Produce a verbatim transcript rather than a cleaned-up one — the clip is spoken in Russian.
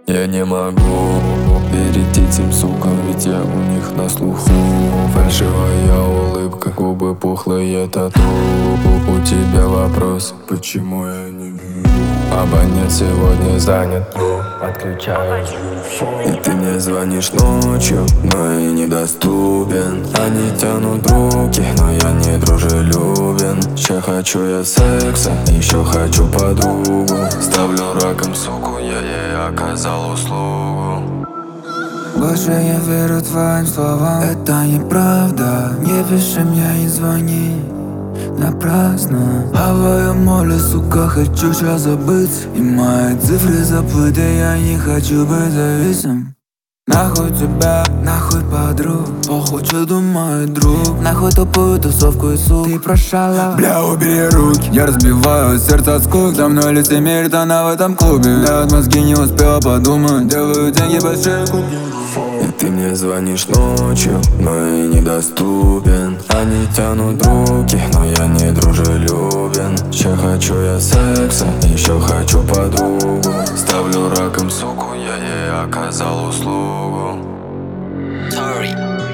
Я не могу верить этим сукам, ведь я у них на слуху. Фальшивая улыбка, губы пухлые тату. У тебя вопрос, почему я не вижу? Абонент сегодня занят, отключаю. И ты мне звонишь ночью, но и недоступен. Они тянут руки, но я не дружелюбен. Ща хочу я секса, еще хочу подругу. Ставлю раком суку, я ей оказал услугу. Больше я верю твоим словам, это неправда. Не пиши мне и звони напрасно. Хаваю море, сука, хочу сейчас забыть. И мои цифры забыты, я не хочу быть зависим. Нахуй тебя, нахуй подруг, похуй, что думает друг. Нахуй тупую тусовку и сук, ты прошала. Бля, убери руки, я разбиваю сердце от скук. За мной лицемерит она в этом клубе. Я от мозги не успела подумать, делаю деньги большие куки. И ты мне звонишь ночью, но и недоступен. Они тянут руки, но я не дружелюбен. Ща хочу я секса, еще хочу подругу. Ставлю раком суку, я ей оказал услугу. Sorry.